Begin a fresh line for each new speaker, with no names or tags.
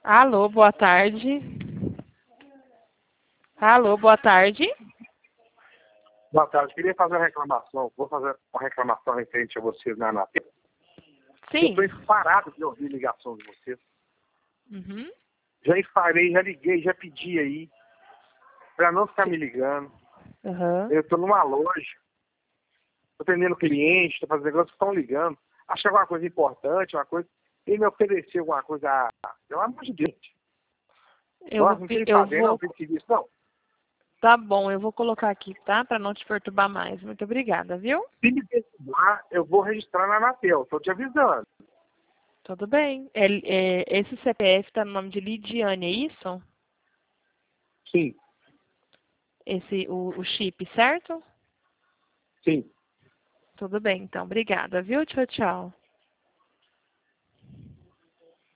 Alô, boa tarde. Alô, boa tarde.
Boa tarde. Queria fazer uma reclamação. Vou fazer uma reclamação referente a vocês na Anatel. Eu
Sim.
estou parado de ouvir ligação de vocês.
Uhum.
Já enfarei, já liguei, já pedi aí para não ficar me ligando.
Uhum.
Eu estou numa loja, estou atendendo cliente, estou fazendo negócio, estão ligando. Achei alguma coisa importante, uma coisa. Ele me ofereceu alguma coisa. Pelo amor de Deus. Nossa, não tem fazer, não tem serviço, não.
Tá bom, eu vou colocar aqui, tá? Para não te perturbar mais. Muito obrigada, viu?
Se me perturbar, eu vou registrar na Anatel. Estou te avisando.
Tudo bem. Esse CPF tá no nome de Lidiane, é isso?
Sim,
O chip, certo?
sim.
Tudo bem, então. Obrigada, viu? Tchau, tchau.